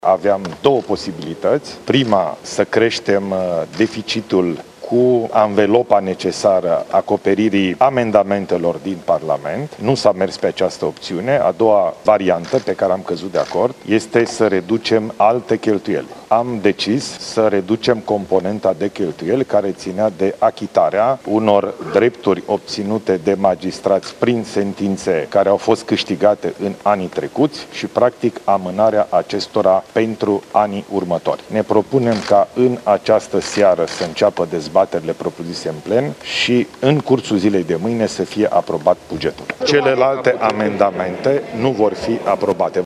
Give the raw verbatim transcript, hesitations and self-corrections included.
Aveam două posibilități. Prima, să creștem deficitul cu anvelopa necesară acoperirii amendamentelor din Parlament. Nu s-a mers pe această opțiune. A doua variantă pe care am căzut de acord este să reducem alte cheltuieli. Am decis să reducem componenta de cheltuieli care ținea de achitarea unor drepturi obținute de magistrați prin sentințe care au fost câștigate în anii trecuți și practic amânarea acestora pentru anii următori. Ne propunem ca în această seară să înceapă dezbaterile propriu-zise în plen și în cursul zilei de mâine să fie aprobat bugetul. Celelalte amendamente nu vor fi aprobate.